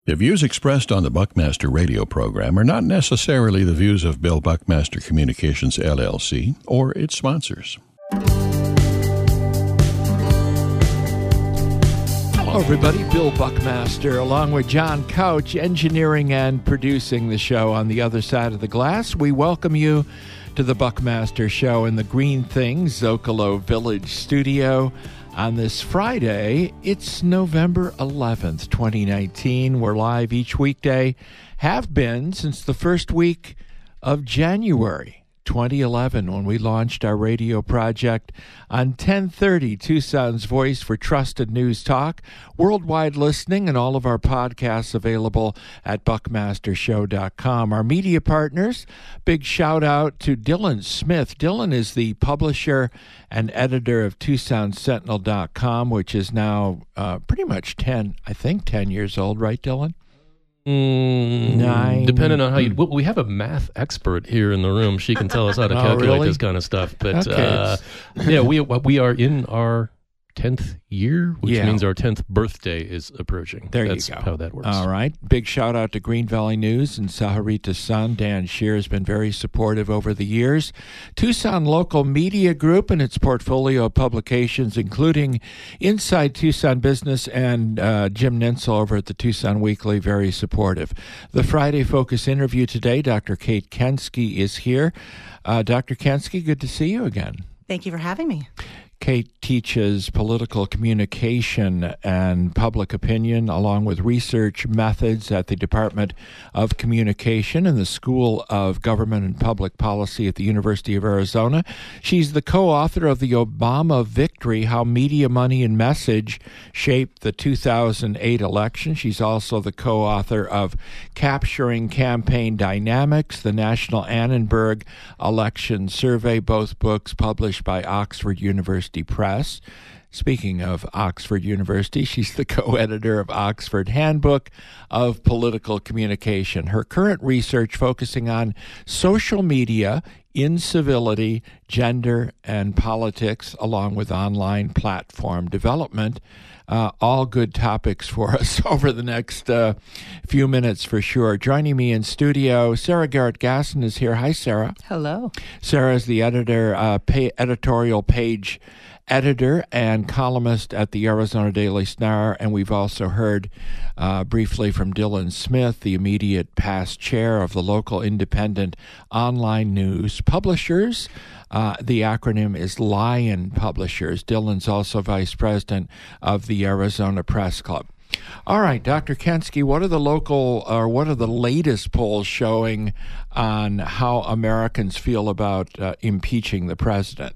The views expressed on the Buckmaster radio program are not necessarily the views of Bill Buckmaster Communications, LLC, or its sponsors. Hello, everybody. Bill Buckmaster, along with John Couch, engineering and producing the show on the other side of the glass. We welcome you to the Buckmaster Show in the Green Things Zocalo Village studio. On this Friday, it's November 11th, 2019. We're live each weekday, have been since the first week of January 2011 when we launched our radio project on 1030 Tucson's Voice for Trusted News Talk. Worldwide listening and all of our podcasts available at buckmastershow.com. Our media partners, big shout out to Dylan Smith. Dylan is the publisher and editor of TucsonSentinel.com, which is now pretty much 10 years old, right, Dylan? 9. Depending on how you... Well, we have a math expert here in the room. She can tell us how to calculate this kind of stuff. But yeah, we are in our 10th year, which means our 10th birthday is approaching. That's you go. How that works. All right. Big shout out to Green Valley News and Sahuarita Sun. Dan Shear has been very supportive over the years. Tucson Local Media Group and its portfolio of publications, including Inside Tucson Business and Jim Nensel over at the Tucson Weekly, very supportive. The Friday Focus interview today, Dr. Kate Kensky is here. Dr. Kensky, good to see you again. Thank you for having me. Kate teaches political communication and public opinion, along with research methods at the Department of Communication in the School of Government and Public Policy at the University of Arizona. She's the co-author of The Obama Victory, How Media, Money, and Message Shaped the 2008 Election. She's also the co-author of Capturing Campaign Dynamics, the National Annenberg Election Survey, both books published by Oxford University Press. Speaking of Oxford University, she's the co-editor of Oxford Handbook of Political Communication. Her current research focusing on social media, incivility, gender, and politics, along with online platform development. All good topics for us over the next few minutes for sure. Joining me in studio, Sarah Garrett-Gasson is here. Hi, Sarah. Hello. Sarah is the editorial page editor and columnist at the Arizona Daily Star, and we've also heard briefly from Dylan Smith, the immediate past chair of the local independent online news publishers. The acronym is Lion Publishers. Dylan's also vice president of the Arizona Press Club. All right, Dr. Kensky, what are the latest polls showing on how Americans feel about impeaching the president?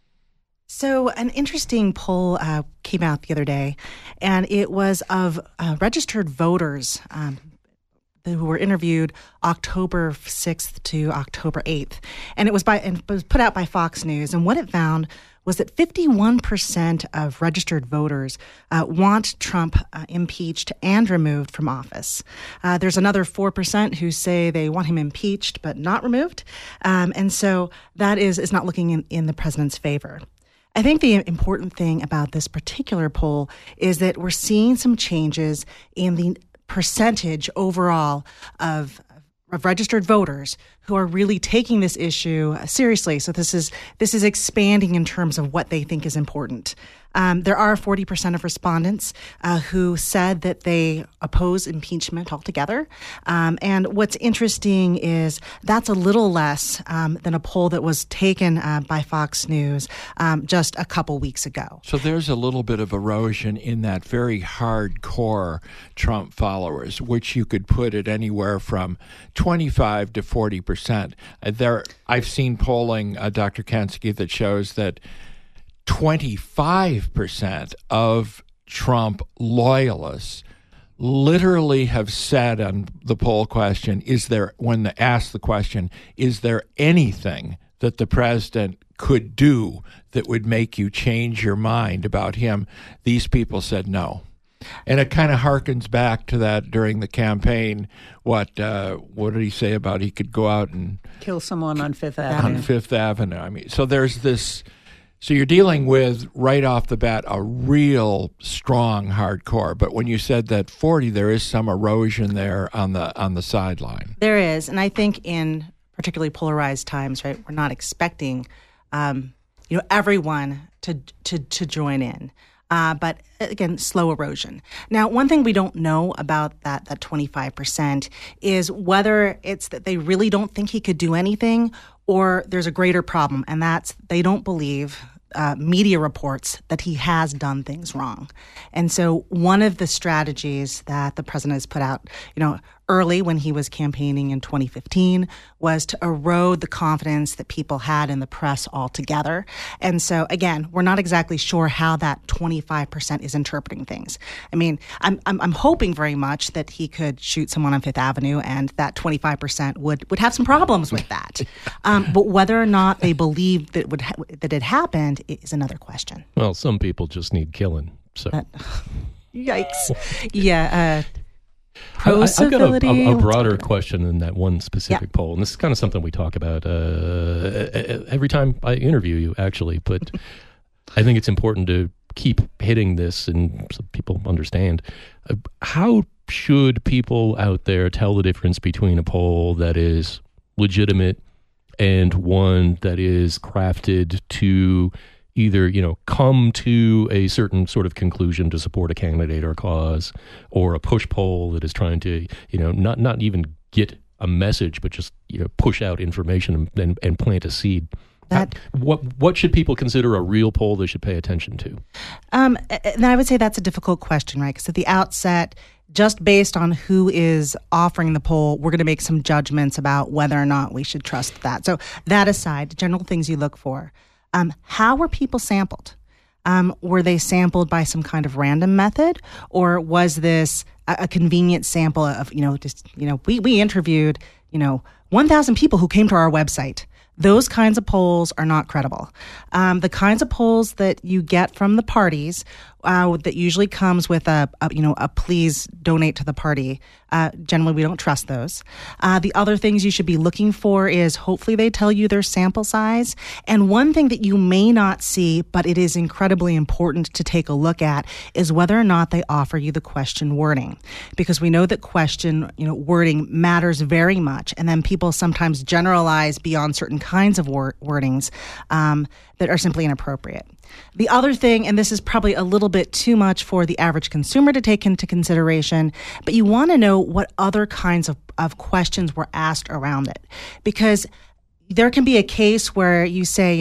So an interesting poll came out the other day, and it was of registered voters who were interviewed October 6th to October 8th. And it was put out by Fox News. And what it found was that 51% of registered voters want Trump impeached and removed from office. There's another 4% who say they want him impeached but not removed. And so that is not looking in the president's favor. I think the important thing about this particular poll is that we're seeing some changes in the percentage overall of registered voters who are really taking this issue seriously. So this is expanding in terms of what they think is important. There are 40% of respondents who said that they oppose impeachment altogether. And what's interesting is that's a little less than a poll that was taken by Fox News just a couple weeks ago. So there's a little bit of erosion in that very hardcore Trump followers, which you could put at anywhere from 25 to 40%. I've seen polling, Dr. Kensky, that shows that 25% of Trump loyalists literally have said on the poll question, when they ask the question, is there anything that the president could do that would make you change your mind about him? These people said no. And it kind of harkens back to that during the campaign. What did he say about he could go out and kill someone on Fifth Avenue? On Fifth Avenue. I mean, so there's this So you're dealing with, right off the bat, a real strong hardcore. But when you said that 40, there is some erosion there on the sideline. There is, and I think in particularly polarized times, right, we're not expecting, everyone to join in. But again, slow erosion. Now, one thing we don't know about that 25% is whether it's that they really don't think he could do anything, or there's a greater problem, and that's they don't believe media reports that he has done things wrong. And so one of the strategies that the president has put out, early when he was campaigning in 2015 was to erode the confidence that people had in the press altogether. And so, again, we're not exactly sure how that 25% is interpreting things. I mean, I'm hoping very much that he could shoot someone on Fifth Avenue and that 25% would have some problems with that. But whether or not they believe that that it happened is another question. Well, some people just need killing. So, yikes. Yeah. I've got a broader question than that one specific poll, and this is kind of something we talk about every time I interview you, actually, but I think it's important to keep hitting this and so people understand. How should people out there tell the difference between a poll that is legitimate and one that is crafted to either, come to a certain sort of conclusion to support a candidate or a cause, or a push poll that is trying to, not even get a message, but just, push out information and plant a seed? What should people consider a real poll they should pay attention to? And I would say that's a difficult question, right? Because at the outset, just based on who is offering the poll, we're going to make some judgments about whether or not we should trust that. So that aside, general things you look for. How were people sampled? Were they sampled by some kind of random method, or was this a convenient sample of, we interviewed, 1,000 people who came to our website. Those kinds of polls are not credible. The kinds of polls that you get from the parties that usually comes with a please donate to the party. Generally, we don't trust those. The other things you should be looking for is hopefully they tell you their sample size. And one thing that you may not see, but it is incredibly important to take a look at, is whether or not they offer you the question wording. Because we know that question wording matters very much. And then people sometimes generalize beyond certain kinds of wordings that are simply inappropriate. The other thing, and this is probably a little bit too much for the average consumer to take into consideration, but you want to know what other kinds of questions were asked around it. Because there can be a case where you say,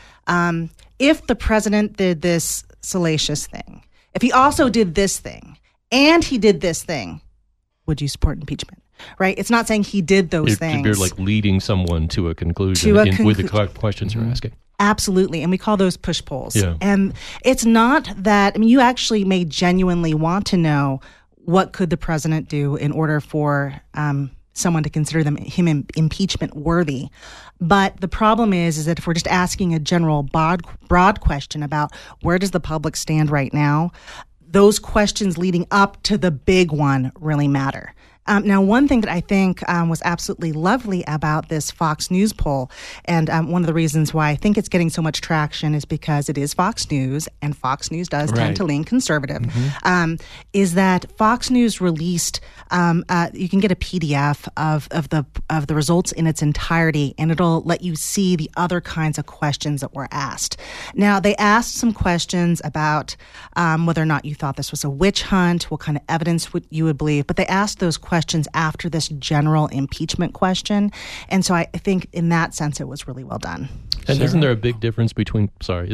if the president did this salacious thing, if he also did this thing, and he did this thing, would you support impeachment? Right? It's not saying he did those things. You're like leading someone to a conclusion with the questions you're asking. Absolutely. And we call those push polls. Yeah. And it's not that, you actually may genuinely want to know what could the president do in order for someone to consider him impeachment worthy. But the problem is that if we're just asking a general broad question about where does the public stand right now, those questions leading up to the big one really matter. Now, one thing that I think was absolutely lovely about this Fox News poll, and one of the reasons why I think it's getting so much traction is because it is Fox News, and Fox News does tend to lean conservative, is that Fox News released, you can get a PDF of the results in its entirety, and it'll let you see the other kinds of questions that were asked. Now, they asked some questions about whether or not you thought this was a witch hunt, what kind of evidence you would believe, but they asked those questions after this general impeachment question. And so I think in that sense, it was really well done. And isn't there a big difference between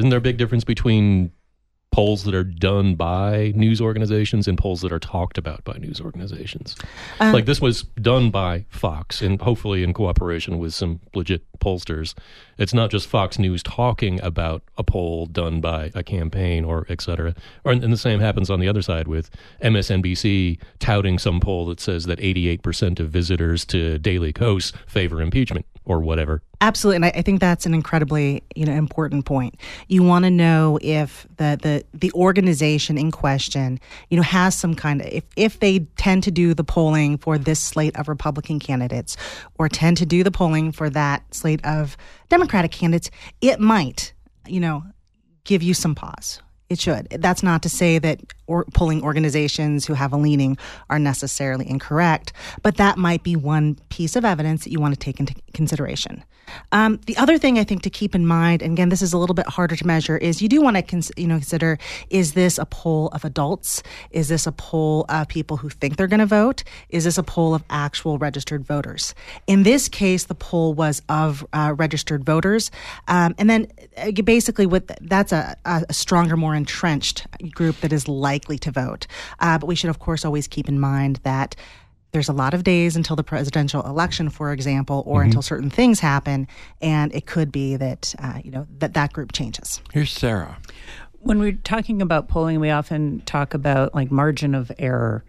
polls that are done by news organizations and polls that are talked about by news organizations? Like this was done by Fox, and hopefully in cooperation with some legit pollsters. It's not just Fox News talking about a poll done by a campaign or et cetera. And the same happens on the other side with MSNBC touting some poll that says that 88% of visitors to Daily Kos favor impeachment or whatever. Absolutely, and I think that's an incredibly important point. You want to know if the organization in question has some kind of, if they tend to do the polling for this slate of Republican candidates or tend to do the polling for that slate of Democratic candidates, it might give you some pause. It should. That's not to say that polling organizations who have a leaning are necessarily incorrect, but that might be one piece of evidence that you want to take into consideration. The other thing I think to keep in mind, and again, this is a little bit harder to measure, is you do want to consider, is this a poll of adults? Is this a poll of people who think they're going to vote? Is this a poll of actual registered voters? In this case, the poll was of registered voters. And then basically that's a stronger, more entrenched group that is likely to vote. But we should, of course, always keep in mind that there's a lot of days until the presidential election, for example, or until certain things happen, and it could be that that group changes. Here's Sarah. When we're talking about polling, we often talk about like margin of error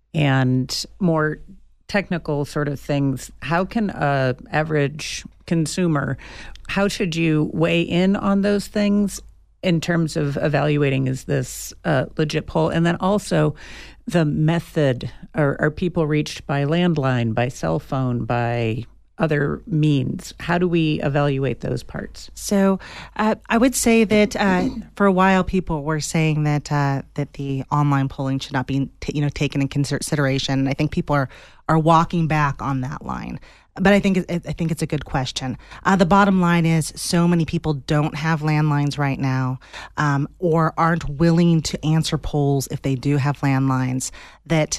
and more technical sort of things. How can a average consumer, how should you weigh in on those things in terms of evaluating, is this a legit poll? And then also the method, are people reached by landline, by cell phone, by other means? How do we evaluate those parts? So I would say that for a while people were saying that the online polling should not be taken in consideration. I think people are walking back on that line. But I think it's a good question. The bottom line is so many people don't have landlines right now, or aren't willing to answer polls if they do have landlines, that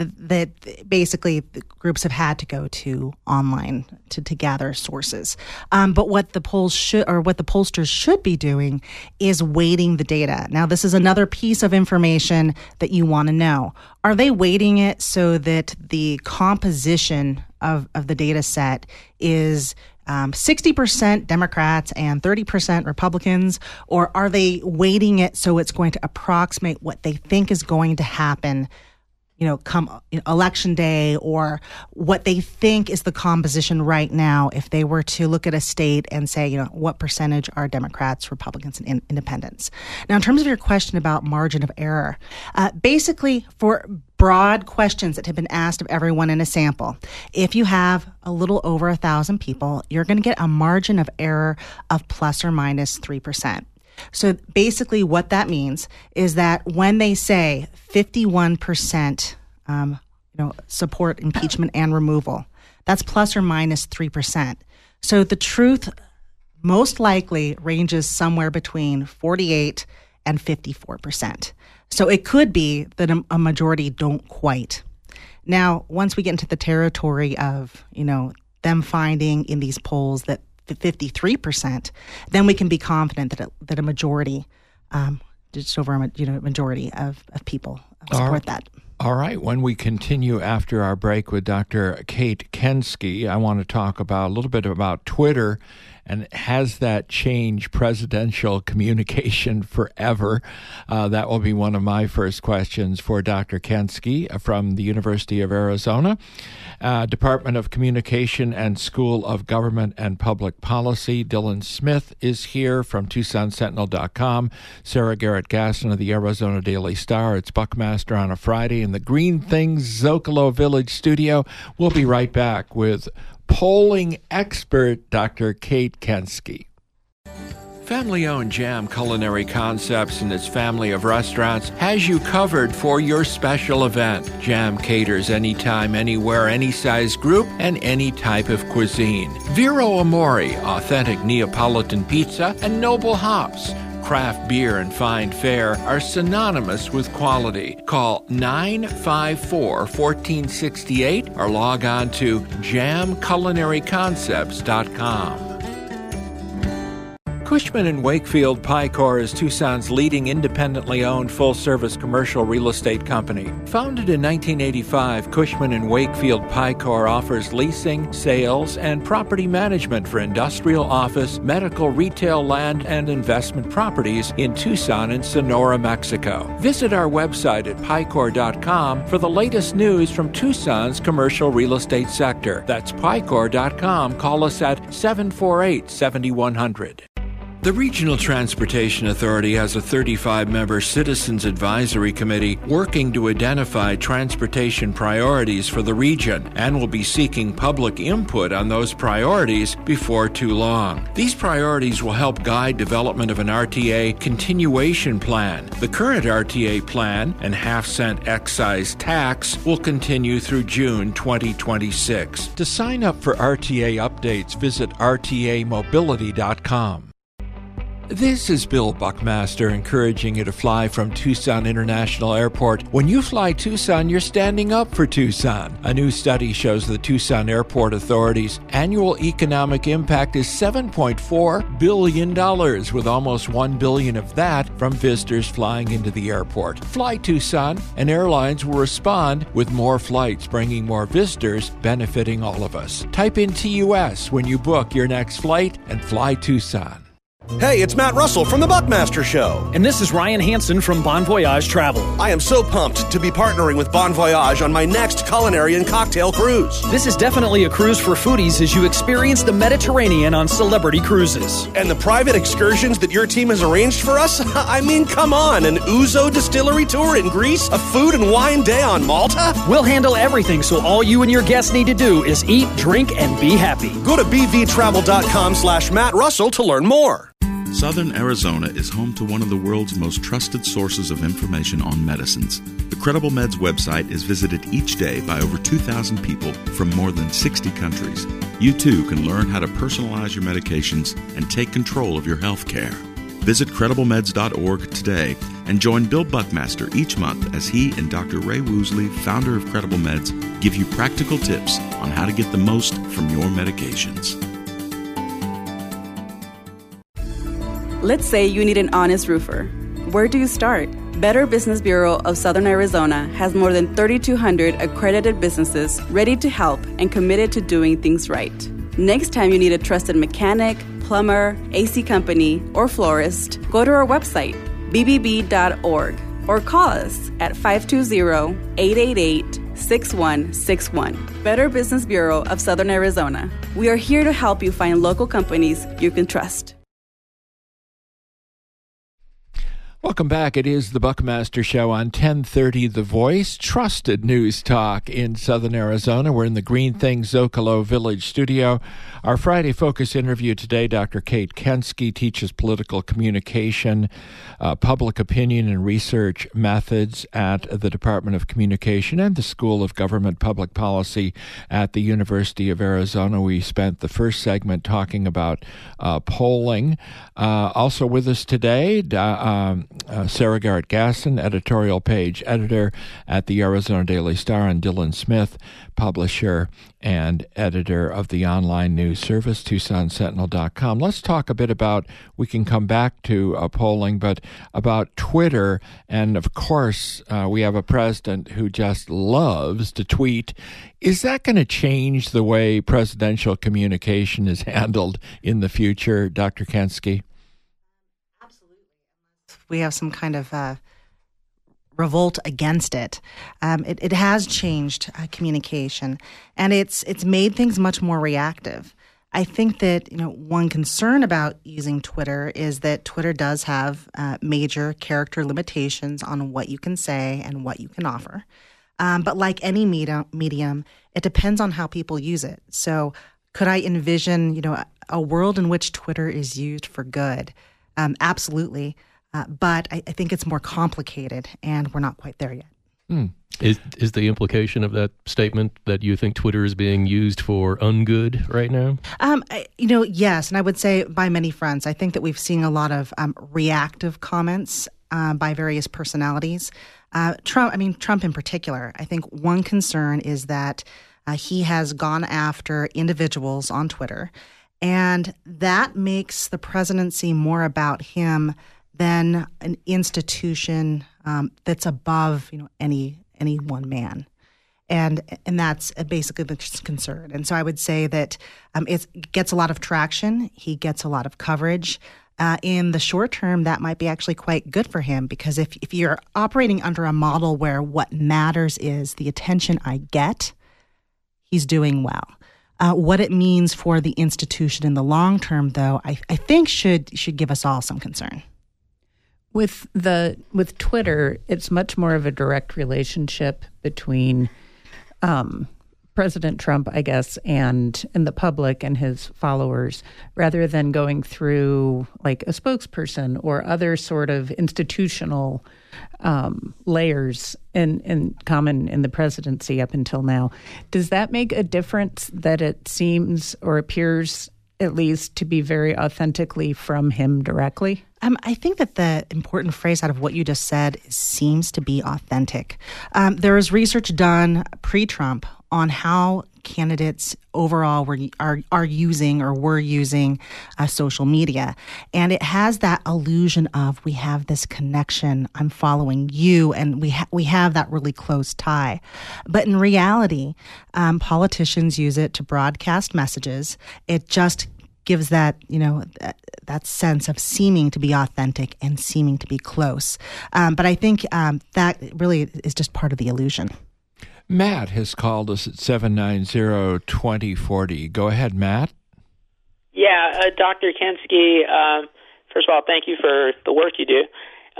basically the groups have had to go to online to gather sources. But what the pollsters should be doing is weighting the data. Now, this is another piece of information that you want to know. Are they weighting it so that the composition of the data set is 60% Democrats and 30% Republicans, or are they weighting it so it's going to approximate what they think is going to happen come election day, or what they think is the composition right now if they were to look at a state and say, what percentage are Democrats, Republicans, and independents? Now, in terms of your question about margin of error, basically for broad questions that have been asked of everyone in a sample, if you have a little over 1,000 people, you're going to get a margin of error of plus or minus 3%. So basically what that means is that when they say 51% support impeachment and removal, that's plus or minus 3%. So the truth most likely ranges somewhere between 48 and 54%. So it could be that a majority don't quite. Now, once we get into the territory of, them finding in these polls that 53%, then we can be confident that a majority, just over a majority of people support that. All right. When we continue after our break with Dr. Kate Kensky, I want to talk a little bit about Twitter, and has that changed presidential communication forever? That will be one of my first questions for Dr. Kensky from the University of Arizona, Department of Communication and School of Government and Public Policy. Dylan Smith is here from TucsonSentinel.com. Sarah Garrett Gasson of the Arizona Daily Star. It's Buckmaster on a Friday in the Green Things Zocalo Village studio. We'll be right back with polling expert Dr. Kate Kensky. Family-owned Jam Culinary Concepts and its family of restaurants has you covered for your special event. Jam caters anytime, anywhere, any size group, and any type of cuisine. Vero Amore, authentic Neapolitan pizza, and Noble Hops. Craft beer and fine fare are synonymous with quality. Call 954-1468 or log on to jamculinaryconcepts.com. Cushman & Wakefield Picor is Tucson's leading independently owned full-service commercial real estate company. Founded in 1985, Cushman & Wakefield Picor offers leasing, sales, and property management for industrial, office, medical, retail, land, and investment properties in Tucson and Sonora, Mexico. Visit our website at picor.com for the latest news from Tucson's commercial real estate sector. That's picor.com. Call us at 748-7100. The Regional Transportation Authority has a 35-member Citizens Advisory Committee working to identify transportation priorities for the region and will be seeking public input on those priorities before too long. These priorities will help guide development of an RTA continuation plan. The current RTA plan and half-cent excise tax will continue through June 2026. To sign up for RTA updates, visit rtamobility.com. This is Bill Buckmaster encouraging you to fly from Tucson International Airport. When you fly Tucson, you're standing up for Tucson. A new study shows the Tucson Airport Authority's annual economic impact is $7.4 billion, with almost $1 billion of that from visitors flying into the airport. Fly Tucson, and airlines will respond with more flights, bringing more visitors, benefiting all of us. Type in TUS when you book your next flight and fly Tucson. Hey, it's Matt Russell from The Buckmaster Show. And this is Ryan Hansen from Bon Voyage Travel. I am so pumped to be partnering with Bon Voyage on my next culinary and cocktail cruise. This is definitely a cruise for foodies as you experience the Mediterranean on Celebrity Cruises. And the private excursions that your team has arranged for us? I mean, come on, an Ouzo distillery tour in Greece? A food and wine day on Malta? We'll handle everything, so all you and your guests need to do is eat, drink, and be happy. Go to bvtravel.com/Matt Russell to learn more. Southern Arizona is home to one of the world's most trusted sources of information on medicines. The Credible Meds website is visited each day by over 2,000 people from more than 60 countries. You too can learn how to personalize your medications and take control of your health care. Visit CredibleMeds.org today and join Bill Buckmaster each month as he and Dr. Ray Woosley, founder of Credible Meds, give you practical tips on how to get the most from your medications. Let's say you need an honest roofer. Where do you start? Better Business Bureau of Southern Arizona has more than 3,200 accredited businesses ready to help and committed to doing things right. Next time you need a trusted mechanic, plumber, AC company, or florist, go to our website, bbb.org, or call us at 520-888-6161. Better Business Bureau of Southern Arizona. We are here to help you find local companies you can trust. Welcome back. It is the Buckmaster Show on 1030 The Voice, trusted news talk in Southern Arizona. We're in the Green Thing Zocalo Village studio. Our Friday Focus interview today, Dr. Kate Kensky teaches political communication, public opinion, and research methods at the Department of Communication and the School of Government Public Policy at the University of Arizona. We spent the first segment talking about polling. Also with us today, Sarah Garrett Gasson, editorial page editor at the Arizona Daily Star, and Dylan Smith, publisher and editor of the online news service, TucsonSentinel.com. Let's talk a bit about, we can come back to polling, but about Twitter. And of course, we have a president who just loves to tweet. Is that going to change the way presidential communication is handled in the future, Dr. Kensky? We have some kind of revolt against it. It has changed communication, and it's made things much more reactive. I think that one concern about using Twitter is that Twitter does have major character limitations on what you can say and what you can offer. But like any medium, it depends on how people use it. So could I envision a world in which Twitter is used for good? Absolutely. But I think it's more complicated, and we're not quite there yet. Is the implication of that statement that you think Twitter is being used for ungood right now? Yes, and I would say by many fronts. I think that we've seen a lot of reactive comments by various personalities. Trump in particular. I think one concern is that he has gone after individuals on Twitter, and that makes the presidency more about him than an institution that's above any one man, and that's basically the concern. And so I would say that it gets a lot of traction. He gets a lot of coverage. In the short term, that might be actually quite good for him, because if you're operating under a model where what matters is the attention I get, he's doing well. What it means for the institution in the long term, though, I think should give us all some concern. With Twitter, it's much more of a direct relationship between President Trump, I guess, and the public and his followers, rather than going through like a spokesperson or other sort of institutional layers in common in the presidency up until now. Does that make a difference that it seems or appears at least to be very authentically from him directly? I think that the important phrase out of what you just said seems to be authentic. There was research done pre-Trump on how candidates overall are using or were using social media. And it has that illusion of we have this connection, I'm following you, and we have that really close tie. But in reality, politicians use it to broadcast messages. It just gives that, that sense of seeming to be authentic and seeming to be close. But I think that really is just part of the illusion. Matt has called us at 790-2040. Go ahead, Matt. Yeah, Dr. Kensky, first of all, thank you for the work you do.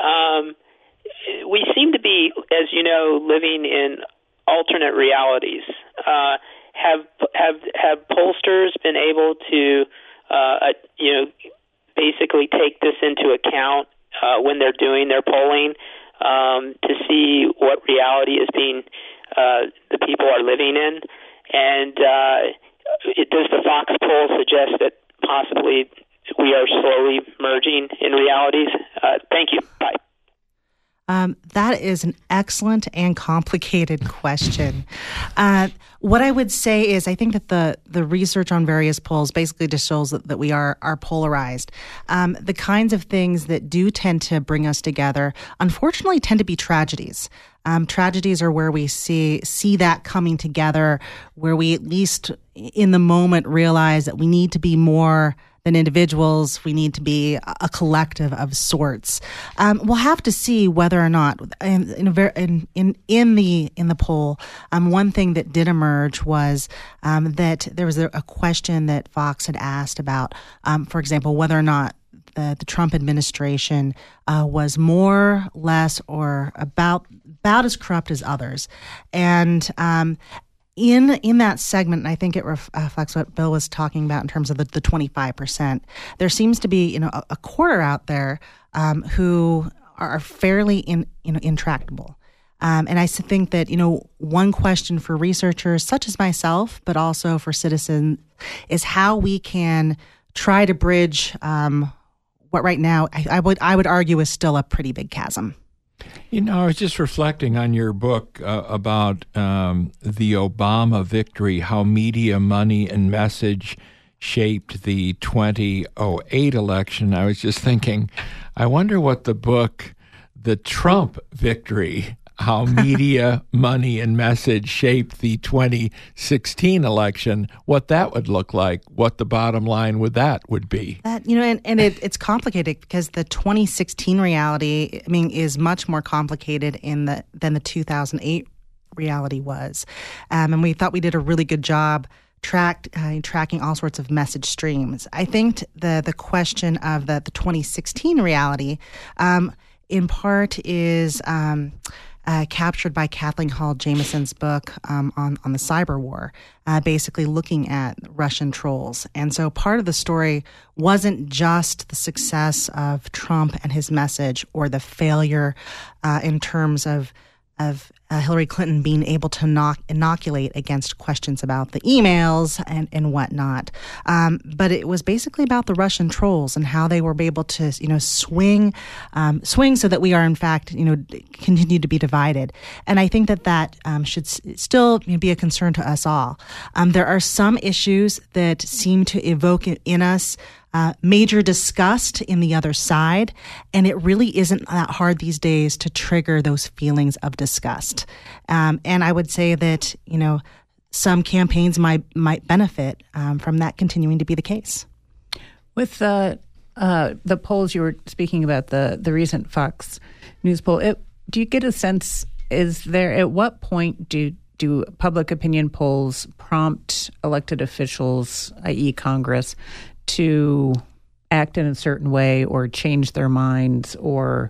We seem to be, as you know, living in alternate realities. Have pollsters been able to basically take this into account when they're doing their polling to see what reality is being the people are living in? And does the Fox poll suggest that possibly we are slowly merging in realities? Thank you. Bye. That is an excellent and complicated question. What I would say is I think that the research on various polls basically just shows that we are polarized. The kinds of things that do tend to bring us together, unfortunately, tend to be tragedies. Tragedies are where we see that coming together, where we at least in the moment realize that we need to be more than individuals. We need to be a collective of sorts. We'll have to see whether or not in the poll. One thing that did emerge was that there was a question that Fox had asked about, for example, whether or not the Trump administration was more, less, or about as corrupt as others, and in that segment, and I think it reflects what Bill was talking about in terms of the 25%. There seems to be a quarter out there who are fairly intractable. And I think that one question for researchers such as myself, but also for citizens, is how we can try to bridge what right now I would argue is still a pretty big chasm. I was just reflecting on your book about the Obama victory, how media, money, and message shaped the 2008 election. I was just thinking, I wonder what the book, The Trump Victory, How Media, Money, and Message Shaped the 2016 election, what that would look like, what the bottom line with that would be. It's complicated because the 2016 reality, is much more complicated than the 2008 reality was. And we thought we did a really good job tracking all sorts of message streams. I think the question of the 2016 reality, in part, is captured by Kathleen Hall Jamison's book on the cyber war, basically looking at Russian trolls. And so part of the story wasn't just the success of Trump and his message or the failure in terms of Hillary Clinton being able to inoculate against questions about the emails and whatnot. But it was basically about the Russian trolls and how they were able to, swing so that we are, in fact, continue to be divided. And I think that should still be a concern to us all. There are some issues that seem to evoke in us major disgust in the other side, and it really isn't that hard these days to trigger those feelings of disgust. And I would say that some campaigns might benefit from that continuing to be the case. With the polls you were speaking about, the recent Fox News poll, do you get a sense? Is there at what point do do public opinion polls prompt elected officials, i.e. Congress, to act in a certain way or change their minds or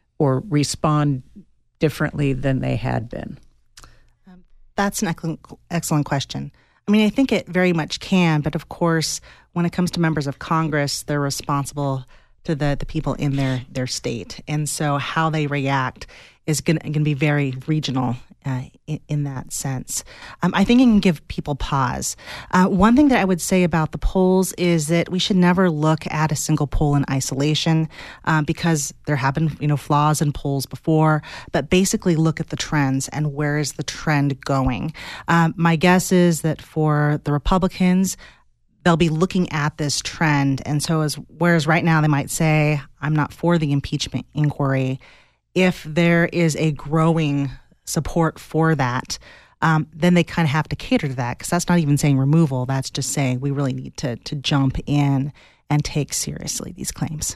respond differently than they had been? That's an excellent question. I mean, I think it very much can, but of course, when it comes to members of Congress, they're responsible to the people in their state. And so how they react is going to be very regional in that sense. I think it can give people pause. One thing that I would say about the polls is that we should never look at a single poll in isolation because there have been flaws in polls before, but basically look at the trends and where is the trend going. My guess is that for the Republicans, they'll be looking at this trend. And so whereas right now they might say, I'm not for the impeachment inquiry, if there is a growing support for that, then they kind of have to cater to that, because that's not even saying removal. That's just saying we really need to jump in and take seriously these claims.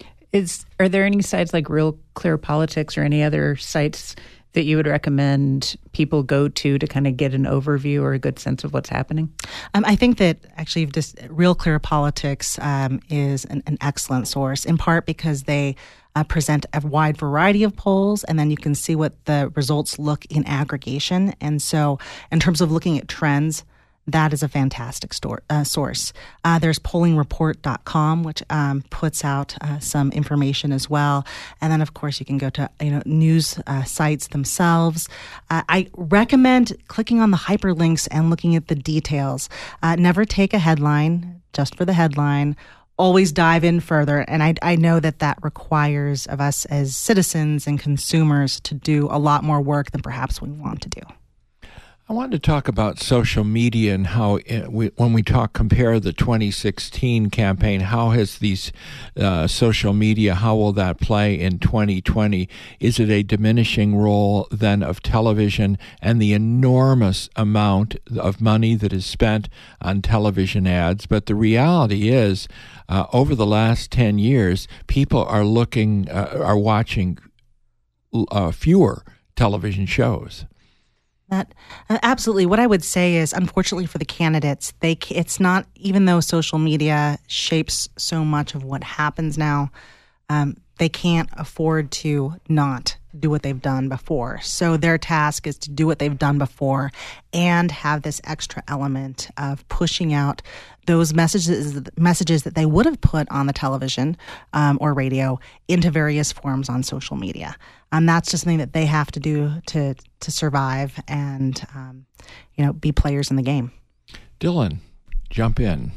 Are there any sites like Real Clear Politics or any other sites that you would recommend people go to kind of get an overview or a good sense of what's happening? I think that actually just Real Clear Politics is an excellent source, in part because they present a wide variety of polls, and then you can see what the results look in aggregation. And so in terms of looking at trends, that is a fantastic source. There's pollingreport.com, which puts out some information as well. And then, of course, you can go to news sites themselves. I recommend clicking on the hyperlinks and looking at the details. Never take a headline just for the headline. Always dive in further. And I know that requires of us as citizens and consumers to do a lot more work than perhaps we want to do. I wanted to talk about social media and how, when we compare the 2016 campaign, how has these social media, how will that play in 2020? Is it a diminishing role then of television and the enormous amount of money that is spent on television ads? But the reality is, over the last 10 years, people are watching fewer television shows. Absolutely. What I would say is, unfortunately for the candidates, it's not, even though social media shapes so much of what happens now, they can't afford to not do what they've done before. So their task is to do what they've done before and have this extra element of pushing out those messages that they would have put on the television or radio into various forms on social media. That's just something that they have to do to survive and be players in the game. Dylan, jump in.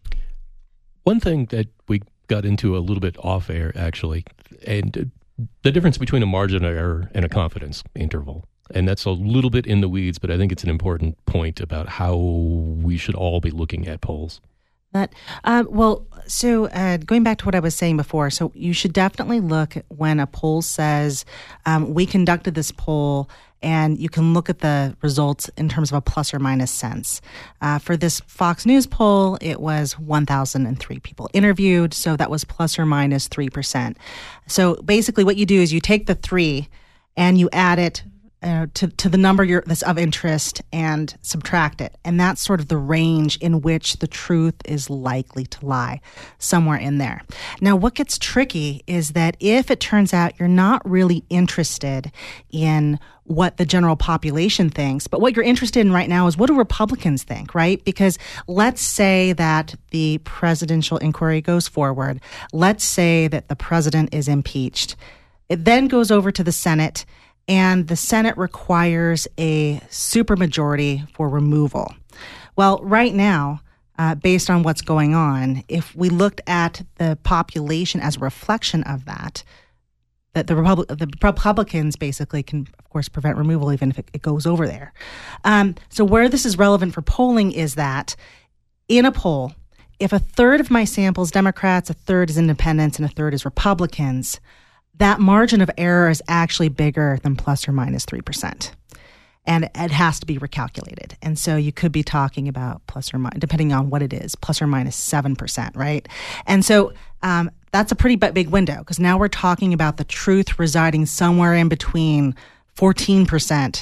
One thing that we got into a little bit off air, actually, and the difference between a margin of error and a confidence interval. And that's a little bit in the weeds, but I think it's an important point about how we should all be looking at polls. Going back to what I was saying before, so you should definitely look at when a poll says, we conducted this poll, and you can look at the results in terms of a plus or minus sense. For this Fox News poll, it was 1,003 people interviewed, so that was plus or minus 3%. So basically what you do is you take the 3 and you add it to the number that's of interest and subtract it. And that's sort of the range in which the truth is likely to lie, somewhere in there. Now, what gets tricky is that if it turns out you're not really interested in what the general population thinks, but what you're interested in right now is what do Republicans think, right? Because let's say that the presidential inquiry goes forward. Let's say that the president is impeached. It then goes over to the Senate, and the Senate requires a supermajority for removal. Well, right now, based on what's going on, if we looked at the population as a reflection of that the Republicans basically can, of course, prevent removal even if it goes over there. So where this is relevant for polling is that in a poll, if a third of my sample is Democrats, a third is independents, and a third is Republicans, that margin of error is actually bigger than plus or minus 3%. And it has to be recalculated. And so you could be talking about plus or minus, depending on what it is, plus or minus 7%, right? And so that's a pretty big window, because now we're talking about the truth residing somewhere in between 14%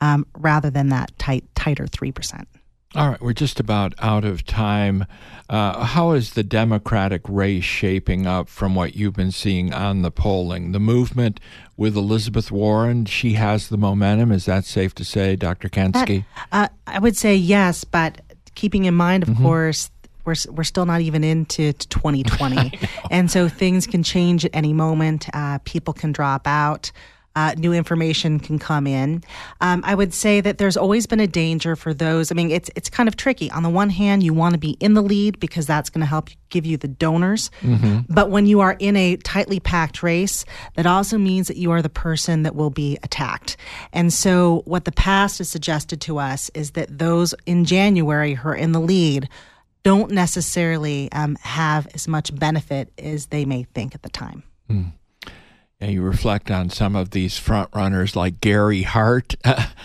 rather than that tighter 3%. All right, we're just about out of time. How is the Democratic race shaping up from what you've been seeing on the polling? The movement with Elizabeth Warren, she has the momentum. Is that safe to say, Dr. Kensky? I would say yes, but keeping in mind, of course, we're still not even into 2020. And so things can change at any moment. People can drop out. New information can come in. I would say that there's always been a danger for those. I mean, it's kind of tricky. On the one hand, you want to be in the lead because that's going to help give you the donors. But when you are in a tightly packed race, that also means that you are the person that will be attacked. And so what the past has suggested to us is that those in January who are in the lead don't necessarily have as much benefit as they may think at the time. And you reflect on some of these front runners like Gary Hart,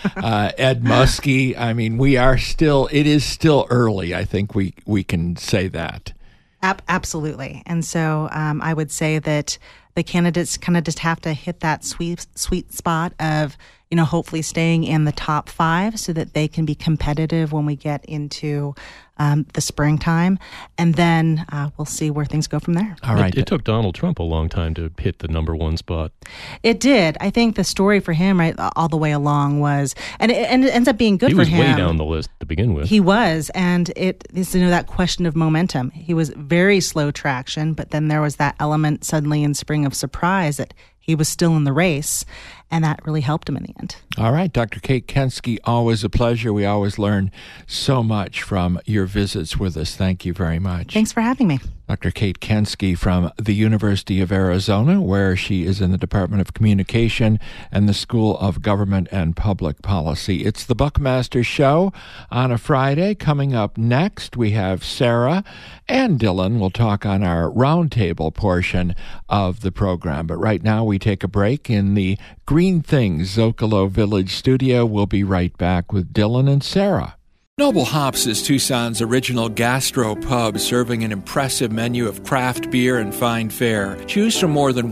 Ed Muskie. I mean, it is still early. I think we can say that. Absolutely. And so I would say that the candidates kind of just have to hit that sweet spot of, hopefully staying in the top 5 so that they can be competitive when we get into the springtime. And then we'll see where things go from there. All right. It took Donald Trump a long time to hit the number 1 spot. It did. I think the story for him, right, all the way along was, and it ends up being good for him. He was way down the list to begin with. He was. And it is, that question of momentum. He was very slow traction, but then there was that element suddenly in spring of surprise that he was still in the race, and that really helped him in the end. All right, Dr. Kate Kensky, always a pleasure. We always learn so much from your visits with us. Thank you very much. Thanks for having me. Dr. Kate Kensky from the University of Arizona, where she is in the Department of Communication and the School of Government and Public Policy. It's the Buckmaster Show on a Friday. Coming up next, we have Sarah and Dylan. We'll talk on our roundtable portion of the program. But right now, we take a break in the Green Things Zocalo Village studio. We'll be right back with Dylan and Sarah. Noble Hops is Tucson's original gastro pub, serving an impressive menu of craft beer and fine fare. Choose from more than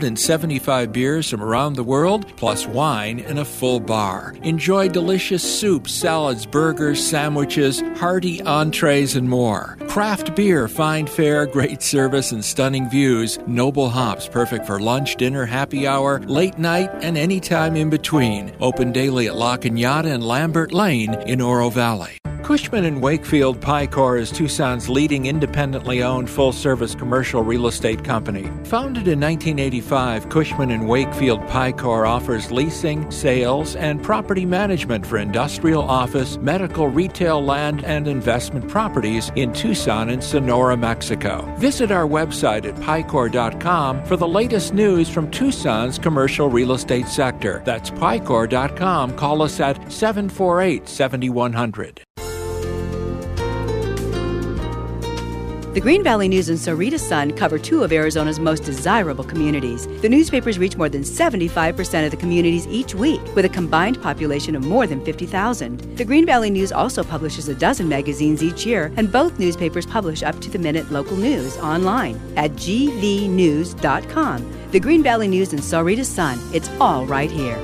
175 beers from around the world, plus wine and a full bar. Enjoy delicious soups, salads, burgers, sandwiches, hearty entrees, and more. Craft beer, fine fare, great service, and stunning views. Noble Hops, perfect for lunch, dinner, happy hour, late night, and any time in between. Open daily at La Cañada and Lambert Lane in Oro Valley. Cushman & Wakefield Picor is Tucson's leading independently owned full-service commercial real estate company. Founded in 1985, Cushman & Wakefield Picor offers leasing, sales, and property management for industrial, office, medical, retail, land, and investment properties in Tucson and Sonora, Mexico. Visit our website at picor.com for the latest news from Tucson's commercial real estate sector. That's picor.com. Call us at 748-7100. The Green Valley News and Sahuarita Sun cover 2 of Arizona's most desirable communities. The newspapers reach more than 75% of the communities each week, with a combined population of more than 50,000. The Green Valley News also publishes a dozen magazines each year, and both newspapers publish up-to-the-minute local news online at gvnews.com. The Green Valley News and Sahuarita Sun. It's all right here.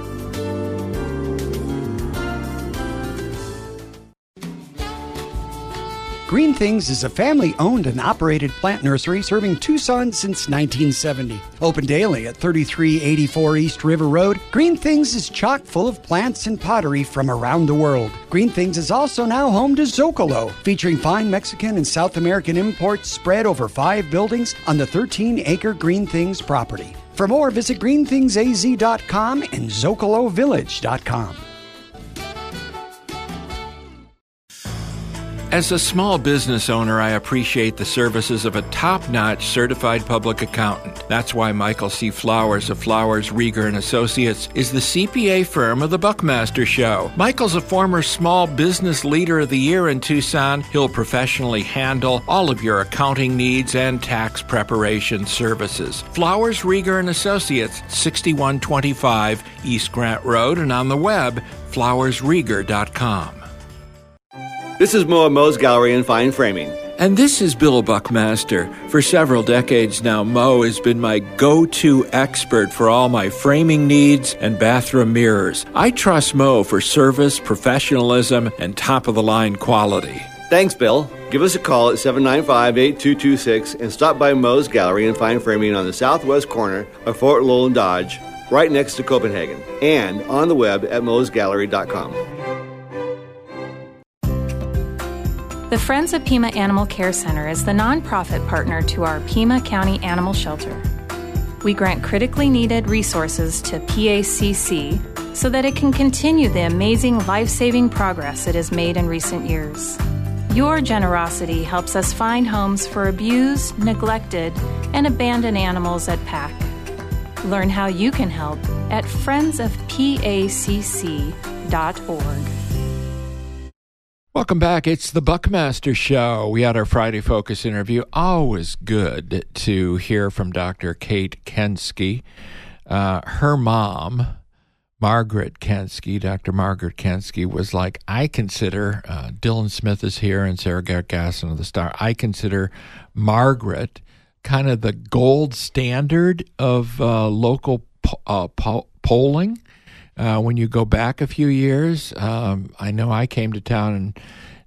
Green Things is a family-owned and operated plant nursery serving Tucson since 1970. Open daily at 3384 East River Road, Green Things is chock full of plants and pottery from around the world. Green Things is also now home to Zocalo, featuring fine Mexican and South American imports spread over 5 buildings on the 13-acre Green Things property. For more, visit greenthingsaz.com and zocalovillage.com. As a small business owner, I appreciate the services of a top-notch certified public accountant. That's why Michael C. Flowers of Flowers, Rieger & Associates is the CPA firm of the Buckmaster Show. Michael's a former Small Business Leader of the Year in Tucson. He'll professionally handle all of your accounting needs and tax preparation services. Flowers, Rieger & Associates, 6125 East Grant Road, and on the web, flowersrieger.com. This is Moa Moe's Gallery and Fine Framing. And this is Bill Buckmaster. For several decades now, Mo has been my go-to expert for all my framing needs and bathroom mirrors. I trust Mo for service, professionalism, and top-of-the-line quality. Thanks, Bill. Give us a call at 795-8226 and stop by Mo's Gallery and Fine Framing on the southwest corner of Fort Lowell and Dodge, right next to Copenhagen, and on the web at mosgallery.com. The Friends of Pima Animal Care Center is the nonprofit partner to our Pima County Animal Shelter. We grant critically needed resources to PACC so that it can continue the amazing life-saving progress it has made in recent years. Your generosity helps us find homes for abused, neglected, and abandoned animals at PAC. Learn how you can help at friendsofpacc.org. Welcome back. It's the Buckmaster Show. We had our Friday Focus interview. Always good to hear from Dr. Kate Kensky. Her mom, Margaret Kensky, Dr. Margaret Kensky, was like, I consider, Dylan Smith is here and Sarah Garrett Gasson of the Star, I consider Margaret kind of the gold standard of local polling. When you go back a few years, I know I came to town in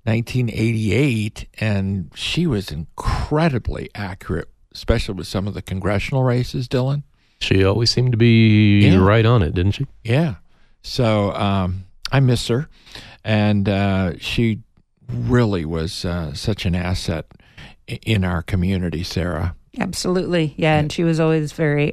1988, and she was incredibly accurate, especially with some of the congressional races, Dylan. She always seemed to be right on it, didn't she? Yeah. So I miss her, and she really was such an asset in our community, Sarah. Absolutely. Yeah, and she was always very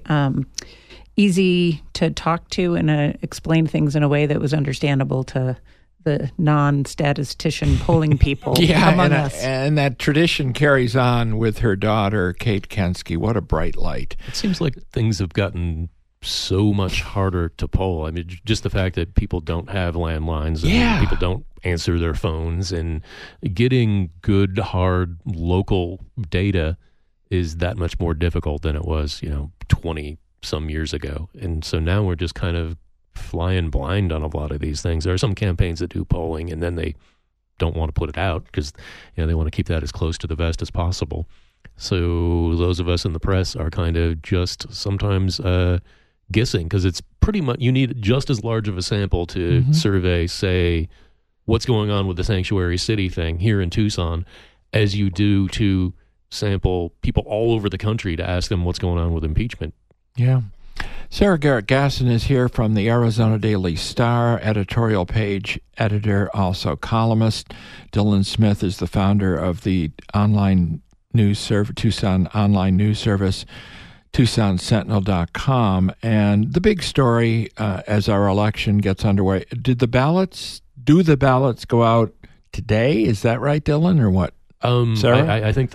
easy to talk to and explain things in a way that was understandable to the non-statistician polling people among us. And that tradition carries on with her daughter, Kate Kensky. What a bright light. It seems like things have gotten so much harder to poll. I mean, just the fact that people don't have landlines and people don't answer their phones, and getting good, hard local data is that much more difficult than it was, 20 some years ago. And so now we're just kind of flying blind on a lot of these things. There are some campaigns that do polling and then they don't want to put it out because they want to keep that as close to the vest as possible. So those of us in the press are kind of just sometimes guessing, because it's pretty much, you need just as large of a sample to survey, say, what's going on with the sanctuary city thing here in Tucson as you do to sample people all over the country to ask them what's going on with impeachment. Yeah. Sarah Garrett Gasson is here from the Arizona Daily Star, editorial page editor, also columnist. Dylan Smith is the founder of the online news service, Tucson online news service, TucsonSentinel.com. And the big story as our election gets underway, do the ballots go out today? Is that right, Dylan, or what? I think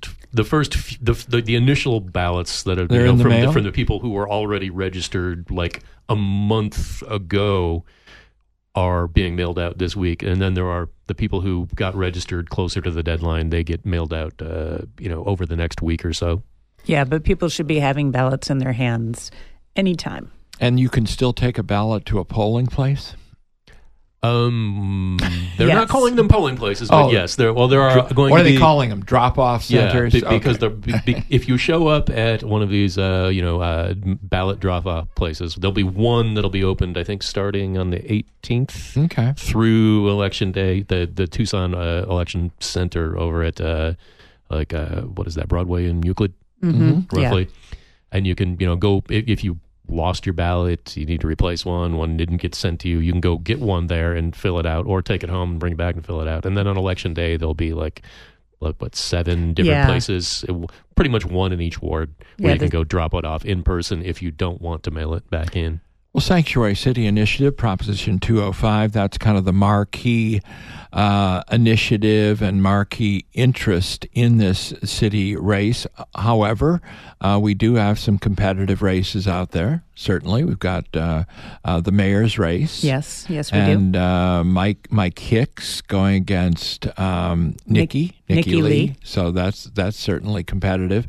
the initial ballots that have from the people who were already registered like a month ago are being mailed out this week, and then there are the people who got registered closer to the deadline. They get mailed out, over the next week or so. Yeah, but people should be having ballots in their hands anytime. And you can still take a ballot to a polling place? They're not calling them polling places, but yes, there are going to be... What are they calling them? Drop-off centers? Yeah, because if you show up at one of these, ballot drop-off places, there'll be one that'll be opened, I think, starting on the 18th through Election Day, the Tucson Election Center over at, what is that, Broadway and Euclid, roughly. Yeah. And you can, go, if you lost your ballot, you need to replace one didn't get sent to you, you can go get one there and fill it out, or take it home and bring it back and fill it out. And then on Election Day, there'll be like 7 different places, pretty much one in each ward, where you can go drop it off in person if you don't want to mail it back in. Well, Sanctuary City Initiative, Proposition 205, that's kind of the marquee initiative and marquee interest in this city race. However, we do have some competitive races out there, certainly. We've got the mayor's race. Yes, we do. And Mike Hicks going against Nikki Lee. So that's certainly competitive.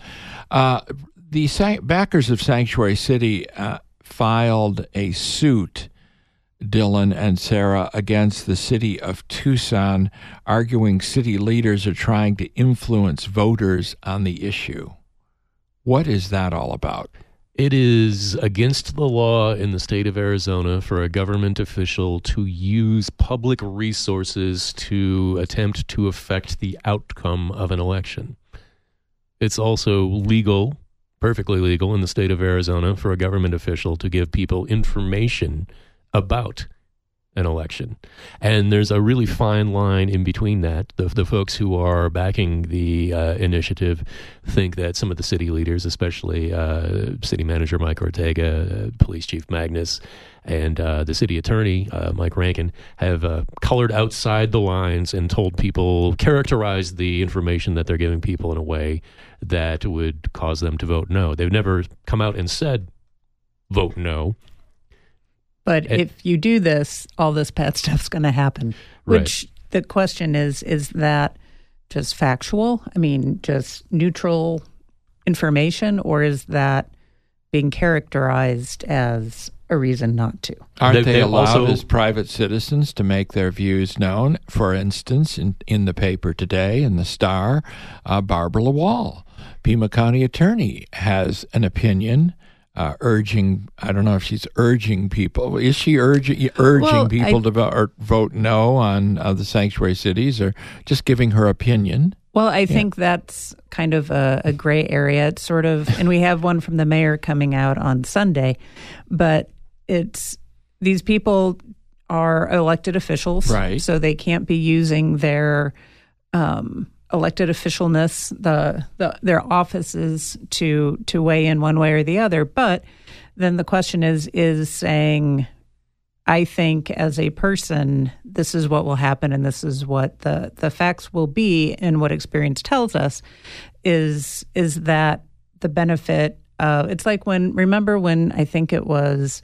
The backers of Sanctuary City filed a suit Dylan and Sarah, against the city of Tucson, arguing city leaders are trying to influence voters on the issue. What is that all about? It is against the law in the state of Arizona for a government official to use public resources to attempt to affect the outcome of an election. It's also legal, perfectly legal in the state of Arizona for a government official to give people information about an election. And there's a really fine line in between that. The folks who are backing the initiative think that some of the city leaders, especially City Manager Mike Ortega, Police Chief Magnus, and the city attorney, Mike Rankin, have colored outside the lines and told people, characterized the information that they're giving people in a way that would cause them to vote no. They've never come out and said, vote no. But if you do this, all this bad stuff's going to happen. Which the question is that just factual? I mean, just neutral information? Or is that being characterized as a reason not to? Aren't they allowed as private citizens to make their views known? For instance, in the paper today, in the Star, Barbara Lawal, Pima County attorney, has an opinion urging, I don't know if she's urging people. Is she urging people to vote no on the sanctuary cities, or just giving her opinion? Well, I think that's kind of a gray area. It's sort of, and we have one from the mayor coming out on Sunday, but it's, these people are elected officials, right? So they can't be using their elected officialness, their offices to weigh in one way or the other. But then the question is saying, I think as a person, this is what will happen, and this is what the facts will be, and what experience tells us is that the benefit of, it's like remember when I think it was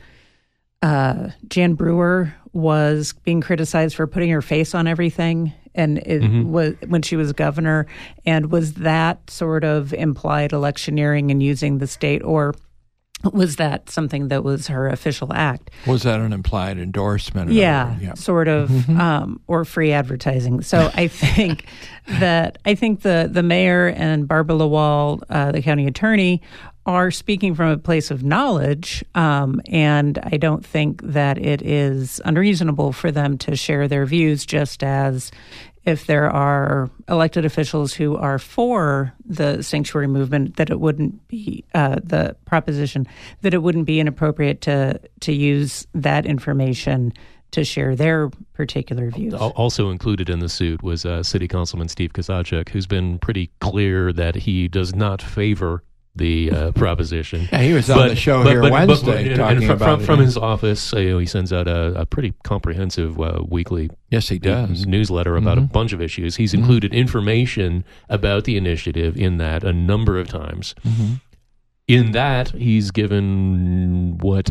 Jan Brewer was being criticized for putting her face on everything, and it was when she was governor, and was that sort of implied electioneering and using the state, or was that something that was her official act? Was that an implied endorsement? Yeah, sort of, or free advertising. So I think the mayor and Barbara Lawal, the county attorney, are speaking from a place of knowledge, and I don't think that it is unreasonable for them to share their views, just as if there are elected officials who are for the sanctuary movement, that it wouldn't be the proposition that it wouldn't be inappropriate to use that information to share their particular views. Also included in the suit was City Councilman Steve Kozachik, who's been pretty clear that he does not favor the proposition. Yeah, he was on the show here Wednesday talking about it. From his office, he sends out a pretty comprehensive weekly newsletter about a bunch of issues. He's included information about the initiative in that a number of times. In that, he's given what,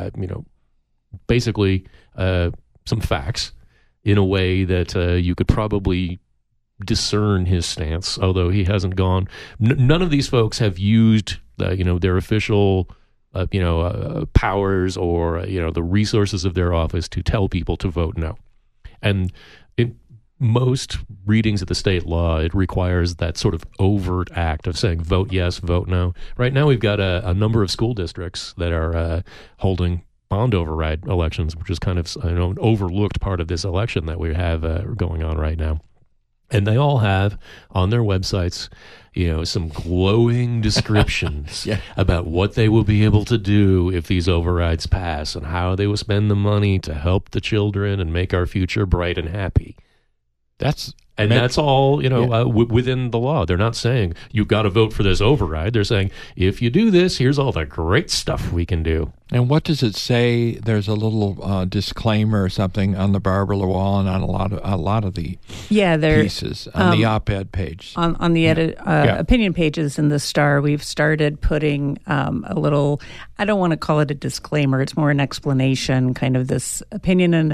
basically some facts in a way that you could probably discern his stance, although he hasn't gone. None of these folks have used their official powers or the resources of their office to tell people to vote no. And in most readings of the state law, it requires that sort of overt act of saying vote yes, vote no. Right now we've got a number of school districts that are holding bond override elections, which is kind of an overlooked part of this election that we have going on right now. And they all have on their websites, some glowing descriptions about what they will be able to do if these overrides pass, and how they will spend the money to help the children and make our future bright and happy. That's all, within the law. They're not saying you've got to vote for this override. They're saying if you do this, here's all the great stuff we can do. And what does it say? There's a little disclaimer or something on the Barbara Lawal and on a lot of the pieces on the op-ed page. On the opinion pages in the Star, we've started putting a little, I don't want to call it a disclaimer, it's more an explanation, kind of this opinion and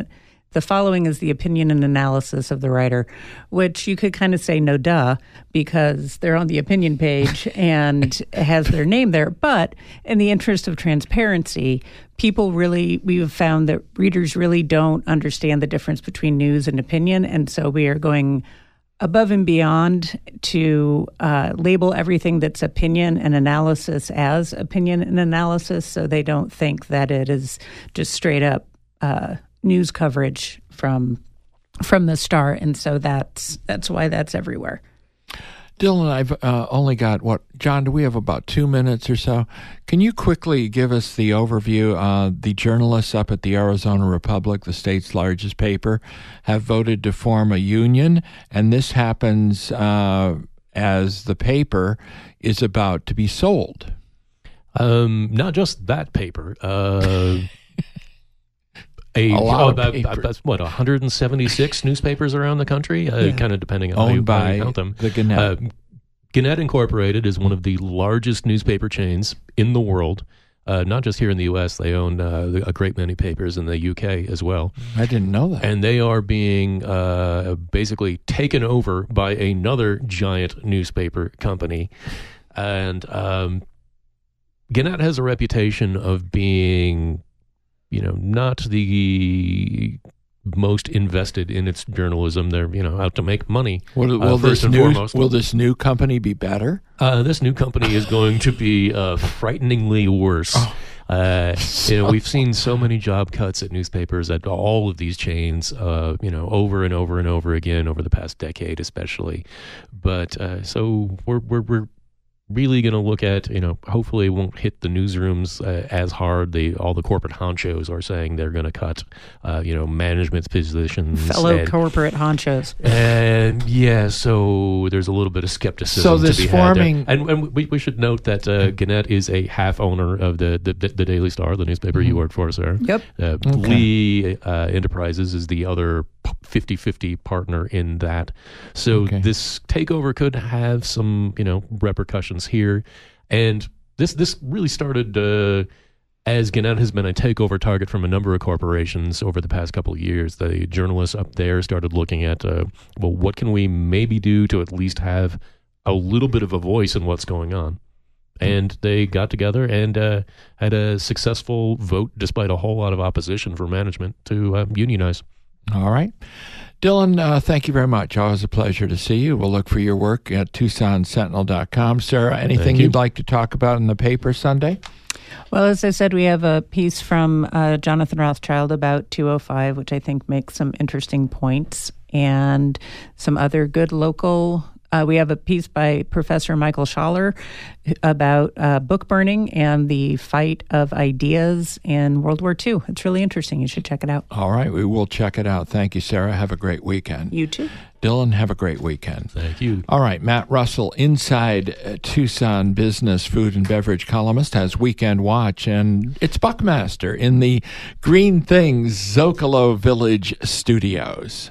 The following is the opinion and analysis of the writer, which you could kind of say no duh, because they're on the opinion page and has their name there. But in the interest of transparency, we've found that readers really don't understand the difference between news and opinion. And so we are going above and beyond to label everything that's opinion and analysis as opinion and analysis, so they don't think that it is just straight up news coverage from the Star. And so that's why that's everywhere. Dylan, I've only got, John, do we have about 2 minutes or so? Can you quickly give us the overview? The journalists up at the Arizona Republic, the state's largest paper, have voted to form a union, and this happens as the paper is about to be sold. Not just that paper. That's 176 newspapers around the country, kind of depending on how you count them. The Gannett. Gannett Incorporated is one of the largest newspaper chains in the world. Not just here in the U.S., they own a great many papers in the U.K. as well. I didn't know that. And they are being basically taken over by another giant newspaper company. And Gannett has a reputation of being, not the most invested in its journalism. They're, out to make money. Will this new company be better? This new company is going to be frighteningly worse. We've seen so many job cuts at newspapers at all of these chains, over and over and over again over the past decade, especially. But so we're really going to look at, hopefully it won't hit the newsrooms as hard. All the corporate honchos are saying they're going to cut, management positions. Corporate honchos. And so there's a little bit of skepticism. So this to be forming, had there. And we should note that Gannett is a half owner of the Daily Star, the newspaper you work for, sir. Yep. Lee Enterprises is the other 50-50 partner in that. So this takeover could have some, repercussions here. And this really started as Gannett has been a takeover target from a number of corporations over the past couple of years. The journalists up there started looking at, what can we maybe do to at least have a little bit of a voice in what's going on? And they got together and had a successful vote, despite a whole lot of opposition from management, to unionize. All right. Dylan, thank you very much. Always a pleasure to see you. We'll look for your work at TucsonSentinel.com. Sarah, anything you'd like to talk about in the paper Sunday? Well, as I said, we have a piece from Jonathan Rothschild about 205, which I think makes some interesting points, and some other good local. We have a piece by Professor Michael Schaller about book burning and the fight of ideas in World War II. It's really interesting. You should check it out. All right. We will check it out. Thank you, Sarah. Have a great weekend. You too. Dylan, have a great weekend. Thank you. All right. Matt Russell, Inside Tucson business, food, and beverage columnist, has Weekend Watch, and it's Buckmaster in the Green Things Zocalo Village studios.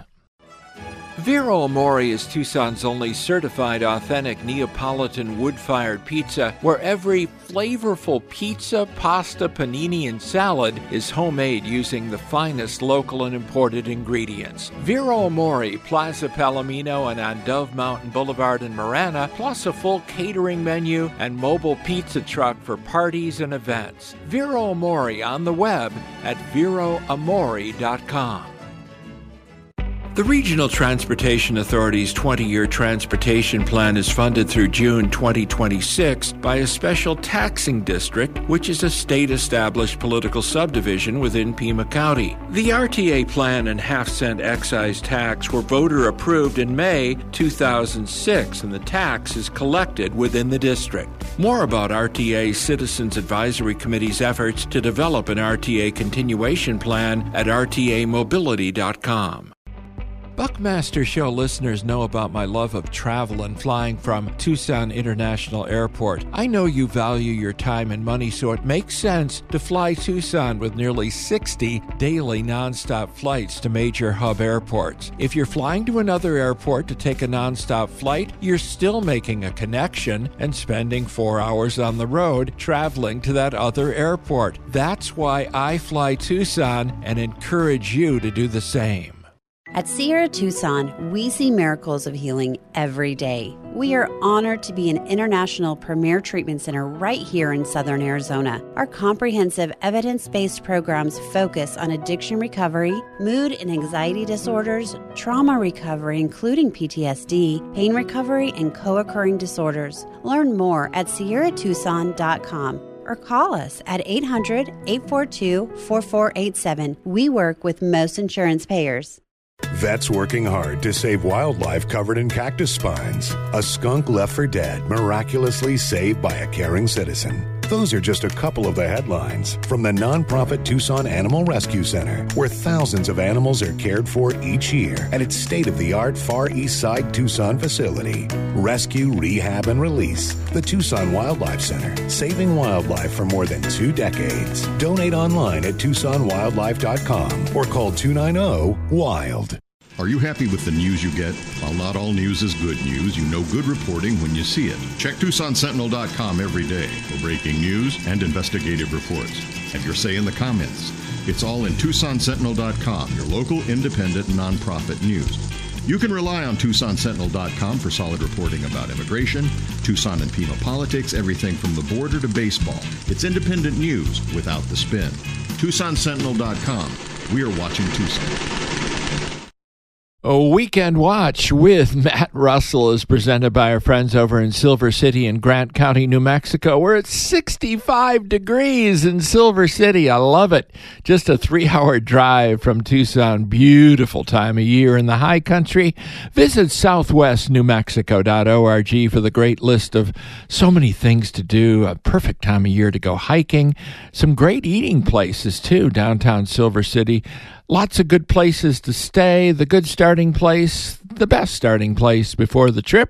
Vero Amore is Tucson's only certified authentic Neapolitan wood-fired pizza, where every flavorful pizza, pasta, panini, and salad is homemade using the finest local and imported ingredients. Vero Amore, Plaza Palomino, and on Dove Mountain Boulevard in Marana, plus a full catering menu and mobile pizza truck for parties and events. Vero Amore on the web at veroamore.com. The Regional Transportation Authority's 20-year transportation plan is funded through June 2026 by a special taxing district, which is a state-established political subdivision within Pima County. The RTA plan and half-cent excise tax were voter-approved in May 2006, and the tax is collected within the district. More about RTA's Citizens Advisory Committee's efforts to develop an RTA continuation plan at rtamobility.com. Buckmaster Show listeners know about my love of travel and flying from Tucson International Airport. I know you value your time and money, so it makes sense to fly Tucson with nearly 60 daily nonstop flights to major hub airports. If you're flying to another airport to take a nonstop flight, you're still making a connection and spending 4 hours on the road traveling to that other airport. That's why I fly Tucson and encourage you to do the same. At Sierra Tucson, we see miracles of healing every day. We are honored to be an international premier treatment center right here in Southern Arizona. Our comprehensive evidence-based programs focus on addiction recovery, mood and anxiety disorders, trauma recovery including PTSD, pain recovery, and co-occurring disorders. Learn more at sierratucson.com. or call us at 800-842-4487. We work with most insurance payers. Vets working hard to save wildlife covered in cactus spines. A skunk left for dead, miraculously saved by a caring citizen. Those are just a couple of the headlines from the nonprofit Tucson Animal Rescue Center, where thousands of animals are cared for each year at its state-of-the-art Far East Side Tucson facility. Rescue, rehab, and release. The Tucson Wildlife Center, saving wildlife for more than 2 decades. Donate online at TucsonWildlife.com or call 290-WILD. Are you happy with the news you get? While not all news is good news, you know good reporting when you see it. Check TucsonSentinel.com every day for breaking news and investigative reports. Have your say in the comments. It's all in TucsonSentinel.com, your local independent nonprofit news. You can rely on TucsonSentinel.com for solid reporting about immigration, Tucson and Pima politics, everything from the border to baseball. It's independent news without the spin. TucsonSentinel.com. We are watching Tucson. A Weekend Watch with Matt Russell is presented by our friends over in Silver City in Grant County, New Mexico. We're at 65 degrees in Silver City. I love it. Just a 3-hour drive from Tucson. Beautiful time of year in the high country. Visit southwestnewmexico.org for the great list of so many things to do. A perfect time of year to go hiking. Some great eating places, too, downtown Silver City. Lots of good places to stay, the good starting place, the best starting place before the trip,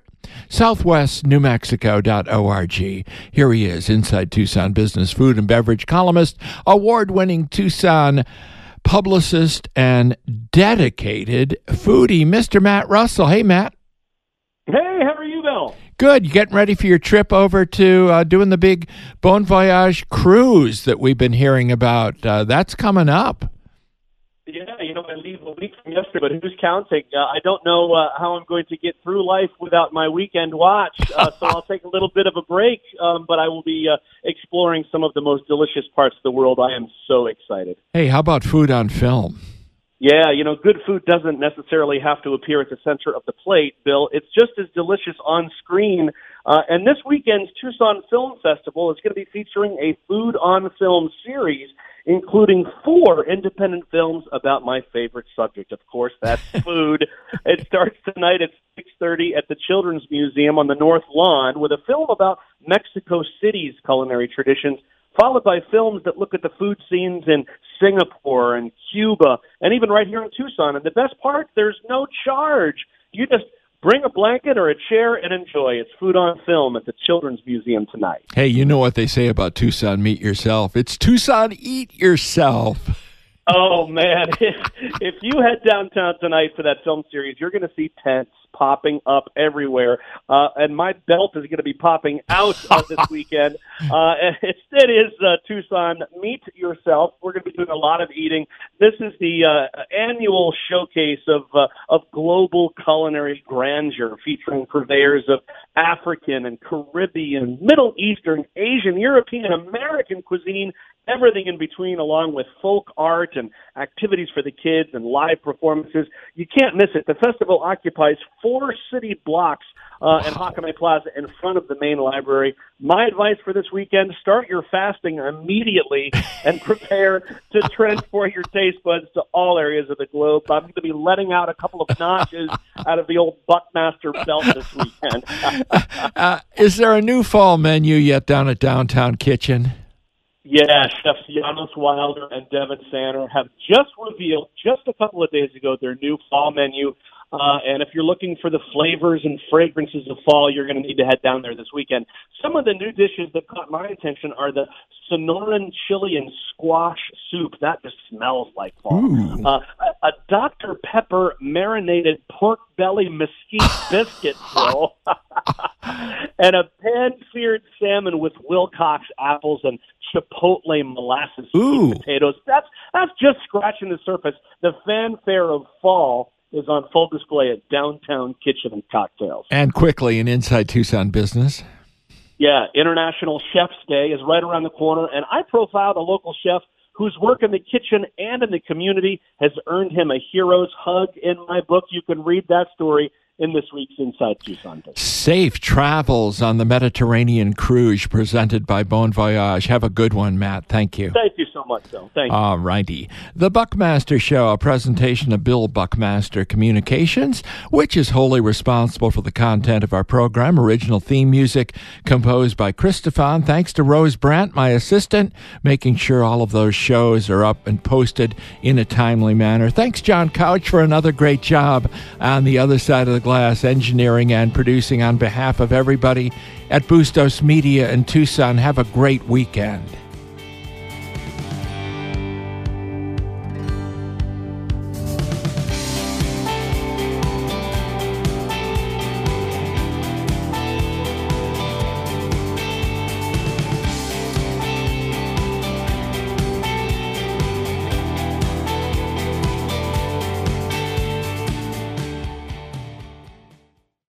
southwestnewmexico.org. Here he is, Inside Tucson business, food and beverage columnist, award-winning Tucson publicist, and dedicated foodie, Mr. Matt Russell. Hey, Matt. Hey, how are you, Bill? Good. You getting ready for your trip over to doing the big Bon Voyage cruise that we've been hearing about? That's coming up. Yeah, I leave a week from yesterday, but who's counting? I don't know how I'm going to get through life without my Weekend Watch, so I'll take a little bit of a break, but I will be exploring some of the most delicious parts of the world. I am so excited. Hey, how about food on film? Yeah, good food doesn't necessarily have to appear at the center of the plate, Bill. It's just as delicious on screen. And this weekend's Tucson Film Festival is going to be featuring a food on film series, including 4 independent films about my favorite subject. Of course, that's food. It starts tonight at 6:30 at the Children's Museum on the North Lawn with a film about Mexico City's culinary traditions, followed by films that look at the food scenes in Singapore and Cuba, and even right here in Tucson. And the best part, there's no charge. You just bring a blanket or a chair and enjoy. It's food on film at the Children's Museum tonight. Hey, you know what they say about Tucson, meet yourself. It's Tucson, eat yourself. Oh, man. If you head downtown tonight for that film series, you're going to see tents popping up everywhere. And my belt is going to be popping out this weekend. It is Tucson, meet yourself. We're going to be doing a lot of eating. This is the annual showcase of global culinary grandeur, featuring purveyors of African and Caribbean, Middle Eastern, Asian, European, American cuisine, everything in between, along with folk art and activities for the kids and live performances. You can't miss it. The festival occupies 4 city blocks in Jacome Plaza in front of the main library. My advice for this weekend, start your fasting immediately and prepare to transport your taste buds to all areas of the globe. I'm going to be letting out a couple of notches out of the old Buckmaster belt this weekend. Is there a new fall menu yet down at Downtown Kitchen? Yeah, Chefs Janos Wilder and Devin Sanner have just revealed just a couple of days ago their new fall menu. And if you're looking for the flavors and fragrances of fall, you're going to need to head down there this weekend. Some of the new dishes that caught my attention are the Sonoran chili and squash soup. That just smells like fall. A Dr. Pepper marinated pork belly mesquite biscuit roll. And a pan-seared salmon with Wilcox apples and chipotle molasses potatoes. That's just scratching the surface. The fanfare of fall is on full display at Downtown Kitchen and Cocktails. And quickly, in Inside Tucson Business. Yeah, International Chef's Day is right around the corner, and I profiled a local chef whose work in the kitchen and in the community has earned him a hero's hug in my book. You can read that story in this week's Inside Tucson Business. Safe travels on the Mediterranean cruise presented by Bon Voyage. Have a good one, Matt. Thank you. Thank you so much, Phil. Thank you. All righty. The Buckmaster Show, a presentation of Bill Buckmaster Communications, which is wholly responsible for the content of our program. Original theme music composed by Christophan. Thanks to Rose Brandt, my assistant, making sure all of those shows are up and posted in a timely manner. Thanks, John Couch, for another great job on the other side of the glass, engineering and producing on behalf of everybody at Bustos Media in Tucson. Have a great weekend.